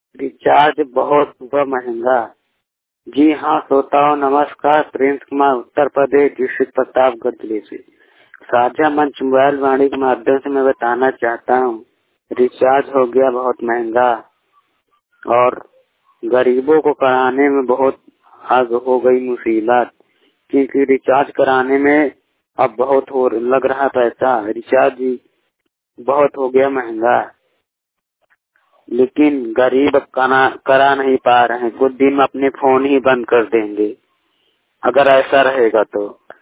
Recharge बहुत हुआ महंगा। जी हाँ श्रोताओं नमस्कार, प्रिंस कुमार उत्तर प्रदेश डिस्ट्रिक्ट प्रतापगढ़ जिले से साझा मंच मोबाइल वाणी के माध्यम से मैं बताना चाहता हूँ, रिचार्ज हो गया बहुत महंगा और गरीबों को कराने में बहुत आग हो गई मुसीबत, क्योंकि रिचार्ज कराने में अब बहुत हो लग रहा पैसा। रिचार्ज बहुत हो गया महंगा, लेकिन गरीब अब करा नहीं पा रहे हैं। कुछ दिन में अपने फोन ही बंद कर देंगे अगर ऐसा रहेगा तो।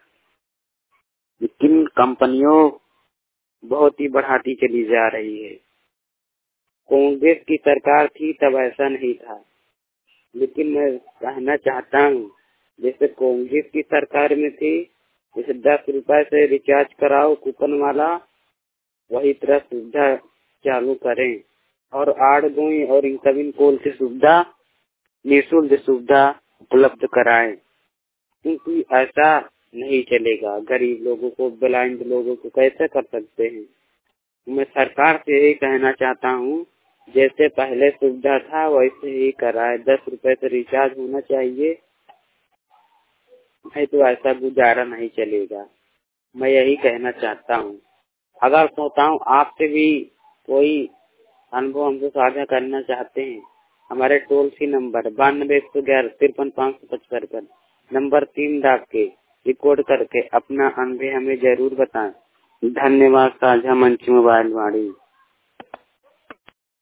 लेकिन कंपनियों बहुत ही बढ़ाती चली जा रही है। कांग्रेस की सरकार थी तब ऐसा नहीं था, लेकिन मैं कहना चाहता हूँ जैसे कांग्रेस की सरकार में थी, जैसे 10 रुपए से रिचार्ज कराओ कूपन वाला, वही तरह सुविधा चालू करें और 8 और इनकमिंग कॉल की सुविधा निःशुल्क सुविधा उपलब्ध कराएं, क्योंकि ऐसा नहीं चलेगा। गरीब लोगों को, ब्लाइंड लोगों को कैसे कर सकते हैं। मैं सरकार से यही कहना चाहता हूँ, जैसे पहले सुविधा था वैसे ही कराए। 10 रुपए से रिचार्ज होना चाहिए, नहीं तो ऐसा गुजारा नहीं चलेगा। मैं यही कहना चाहता हूँ। अगर सोचता हूँ आपसे भी कोई अनुभव हमसे साझा करना चाहते हैं, हमारे टोल फ्री नंबर 9211535555 पर नंबर 3 डाल के रिकॉर्ड करके अपना अनुभव हमें जरूर बताएं। धन्यवाद। साझा मंच मोबाइल वाणी।